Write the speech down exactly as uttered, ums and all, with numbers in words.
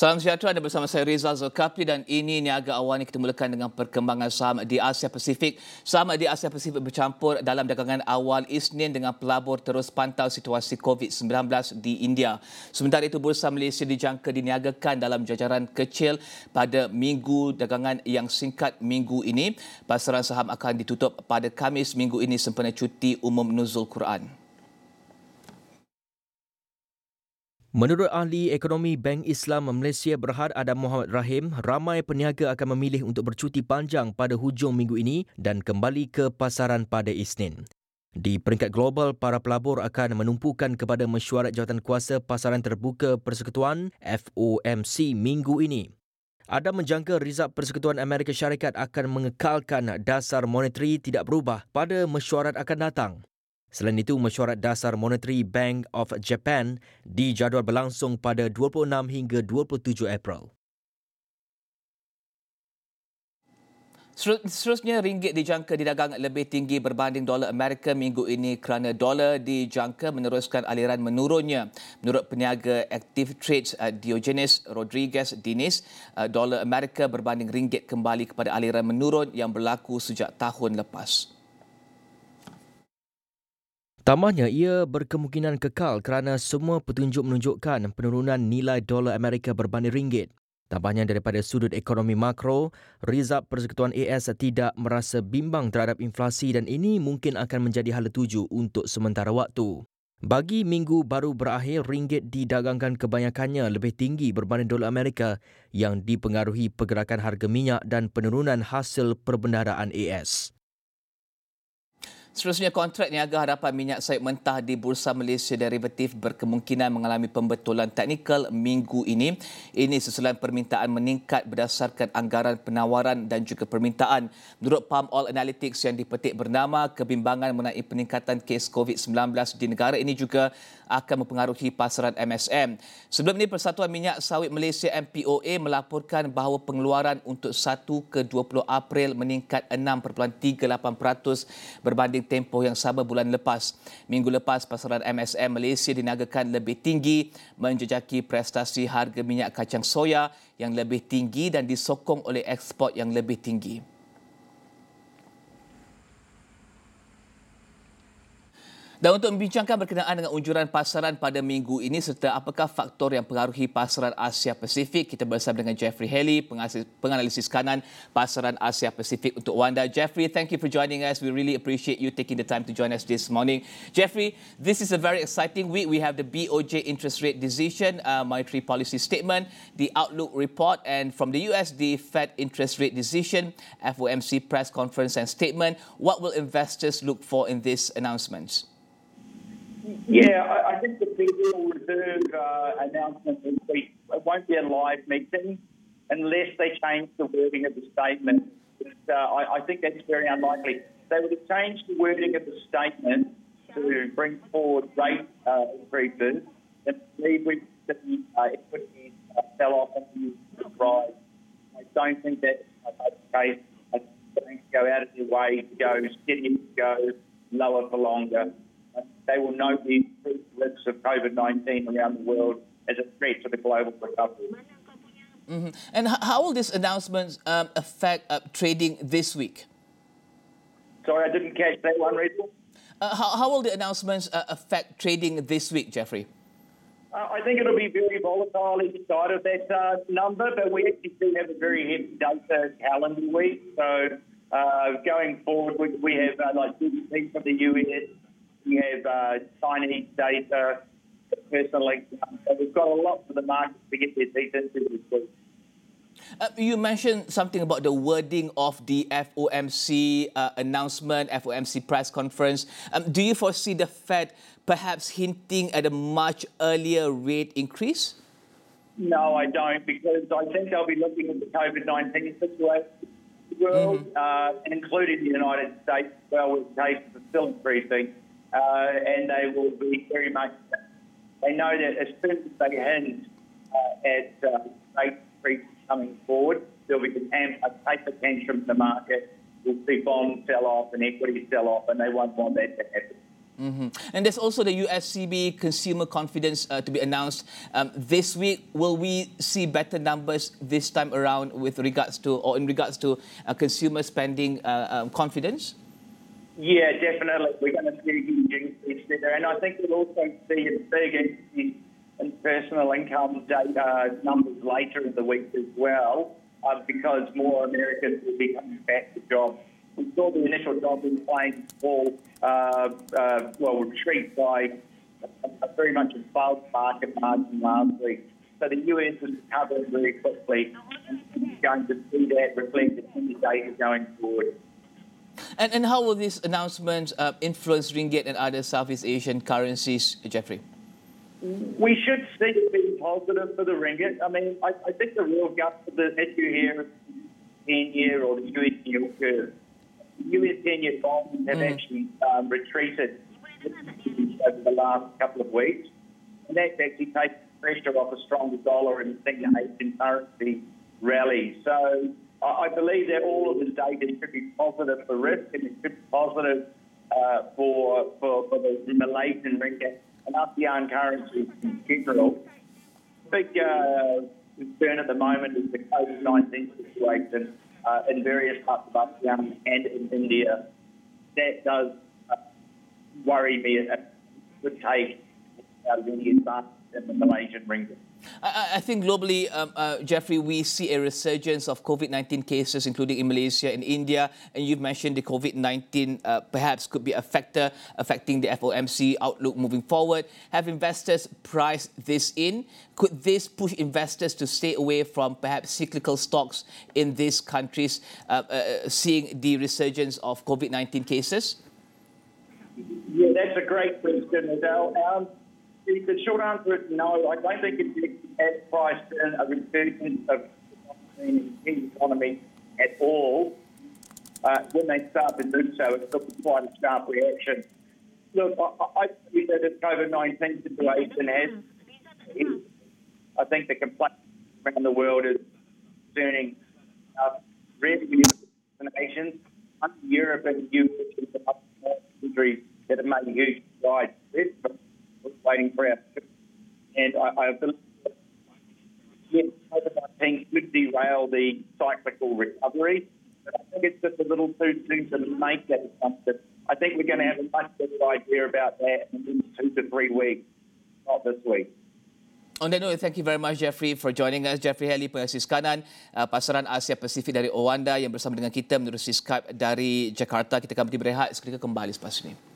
Salam sejahtera, anda bersama saya Rizal Zulkafli dan ini niaga awal ni kita mulakan dengan perkembangan saham di Asia Pasifik. Saham di Asia Pasifik bercampur dalam dagangan awal Isnin dengan pelabur terus pantau situasi covid sembilan belas di India. Sementara itu, Bursa Malaysia dijangka diniagakan dalam jajaran kecil pada minggu dagangan yang singkat minggu ini. Pasaran saham akan ditutup pada Khamis minggu ini sempena cuti umum Nuzul Quran. Menurut ahli ekonomi Bank Islam Malaysia Berhad Adam Muhammad Rahim, ramai peniaga akan memilih untuk bercuti panjang pada hujung minggu ini dan kembali ke pasaran pada Isnin. Di peringkat global, para pelabur akan menumpukan kepada mesyuarat Jawatankuasa Pasaran Terbuka Persekutuan F O M C minggu ini. Adam menjangka Rizab Persekutuan Amerika Syarikat akan mengekalkan dasar moneteri tidak berubah pada mesyuarat akan datang. Selain itu, mesyuarat dasar moneteri Bank of Japan dijadual berlangsung pada dua puluh enam hingga dua puluh tujuh April. Seterusnya, ringgit dijangka didagang lebih tinggi berbanding dolar Amerika minggu ini kerana dolar dijangka meneruskan aliran menurunnya. Menurut peniaga Active Trades Diogenes Rodriguez Diniz, dolar Amerika berbanding ringgit kembali kepada aliran menurun yang berlaku sejak tahun lepas. Tambahnya, ia berkemungkinan kekal kerana semua petunjuk menunjukkan penurunan nilai dolar Amerika berbanding ringgit. Tambahnya, daripada sudut ekonomi makro, Rizab Persekutuan A S tidak merasa bimbang terhadap inflasi dan ini mungkin akan menjadi hala tuju untuk sementara waktu. Bagi minggu baru berakhir, ringgit didagangkan kebanyakannya lebih tinggi berbanding dolar Amerika yang dipengaruhi pergerakan harga minyak dan penurunan hasil perbendaharaan A S. Seterusnya, kontrak niaga hadapan minyak sawit mentah di Bursa Malaysia Derivatif berkemungkinan mengalami pembetulan teknikal minggu ini. Ini susulan permintaan meningkat berdasarkan anggaran penawaran dan juga permintaan. Menurut Palm Oil Analytics yang dipetik bernama, kebimbangan mengenai peningkatan kes covid sembilan belas di negara ini juga akan mempengaruhi pasaran M S M. Sebelum ini, Persatuan Minyak Sawit Malaysia M P O A melaporkan bahawa pengeluaran untuk satu ke dua puluh April meningkat enam perpuluhan tiga lapan peratus berbanding tempoh yang sama bulan lepas. Minggu lepas, pasaran M S M Malaysia diniagakan lebih tinggi menjejaki prestasi harga minyak kacang soya yang lebih tinggi dan disokong oleh ekspor yang lebih tinggi. Dan untuk membincangkan berkenaan dengan unjuran pasaran pada minggu ini serta apakah faktor yang pengaruhi pasaran Asia Pasifik, kita bersama dengan Jeffrey Haley, penganalisis kanan pasaran Asia Pasifik untuk Wanda. Jeffrey, thank you for joining us. We really appreciate you taking the time to join us this morning. Jeffrey, this is a very exciting week. We have the B O J interest rate decision, uh, monetary policy statement, the outlook report, and from the U S, the Fed interest rate decision, F O M C press conference and statement. What will investors look for in these announcements? Yeah, I, I think the Federal Reserve uh, announcement this week, it won't be a live meeting unless they change the wording of the statement. But, uh, I, I think that's very unlikely. They would have changed the wording of the statement to bring forward rate uh, increases, and we would see uh, equities uh, sell off and rise. I don't think that's uh, the case. I think they're going to go out of their way to go steady, to go lower for longer. They will know the increased risks of covid nineteen around the world as a threat to the global recovery. Mm-hmm. And how will these announcements um, affect uh, trading this week? Sorry, I didn't catch that one, Rachel. Uh, how, how will the announcements uh, affect trading this week, Jeffrey? Uh, I think it'll be very volatile each side of that uh, number, but we actually do have a very heavy data calendar week. So uh, going forward, we, we have uh, like G D P from the U S. We have uh, Chinese data, personal income. So we've got a lot for the market to get their teeth into this week. Uh, you mentioned something about the wording of the F O M C uh, announcement, F O M C press conference. Um, do you foresee the Fed perhaps hinting at a much earlier rate increase? No, I don't, because I think they'll be looking at the covid nineteen situation in the world, mm-hmm. uh, and including the United States as well, with cases are still increasing. Uh, and they will be very much, they know that as soon as they hint uh, at uh, rate increases coming forward, there'll be a paper tantrum in the market. We'll see bonds sell off and equities sell off, and they won't want that to happen. Mm-hmm. And there's also the U S C B consumer confidence uh, to be announced um, this week. Will we see better numbers this time around with regards to, or in regards to uh, consumer spending uh, um, confidence? Yeah, definitely. We're going to see a huge increase there. And I think we'll also see a big increase in personal income data numbers later in the week as well, uh, because more Americans will be coming back to jobs. We saw the initial job in claims fall, uh, uh, well, retreat by a, a very much above market margin last week. So the U S is recovering very quickly, and we're going to see that reflected in the data going forward. And, and how will these announcements uh, influence ringgit and other Southeast Asian currencies, Jeffrey? We should see it being positive for the ringgit. I mean, I, I think the real gut of the issue here is the ten-year or the U S yield curve. U S ten-year bonds have mm. actually um, retreated over the last couple of weeks, and that's actually taken pressure off a stronger dollar and seen the Asian currency rally. So I, I believe that all of this data should be positive for risk, and it should be positive uh, for, for for the Malaysian ringgit and ASEAN currencies in general. Big uh, concern at the moment is the COVID nineteen situation uh, in various parts of ASEAN and in India. That does uh, worry me. It would take out of any advantage in the Malaysian ringgit. I, I think globally, um, uh, Jeffrey, we see a resurgence of COVID nineteen cases, including in Malaysia and India. And you've mentioned the COVID nineteen uh, perhaps could be a factor affecting the F O M C outlook moving forward. Have investors priced this in? Could this push investors to stay away from perhaps cyclical stocks in these countries, uh, uh, seeing the resurgence of COVID nineteen cases? Yeah, that's a great question, Adele. Um, The short answer is no. I don't think it's as priced in a resurgence of the economy at all. Uh, when they start to do so, it's quite a sharp reaction. Look, I, I believe that this COVID nineteen situation has, is, I think the complaint around the world is concerning uh, revenue nations, Europe and the U S and other countries that have made huge strides. Waiting for our and I, I believe that yes, COVID nineteen could derail the cyclical recovery, but I think it's just a little too soon to make that assumption. I think we're going to have a much better idea about that in two to three weeks, not this week. On that note, thank you very much, Jeffrey, for joining us. Jeffrey Haley, pengasis kanan uh, pasaran Asia Pasifik dari Owanda yang bersama dengan kita menerusi Skype dari Jakarta. Kita akan berehat seketika kembali selepas ini.